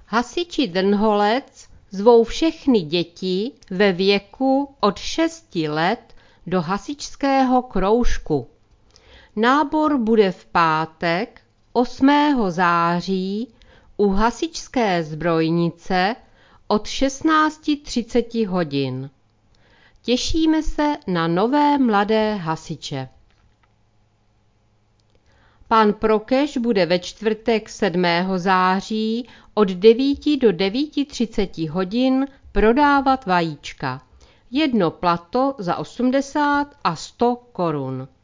Hasiči Drnholec zvou všechny děti ve věku od 6 let do hasičského kroužku. Nábor bude v pátek 8. září u hasičské zbrojnice od 16:30 hodin. Těšíme se na nové mladé hasiče. Pan Prokeš bude ve čtvrtek 7. září od 9 do 9:30 hodin prodávat vajíčka. Jedno plato za 80 a 100 korun.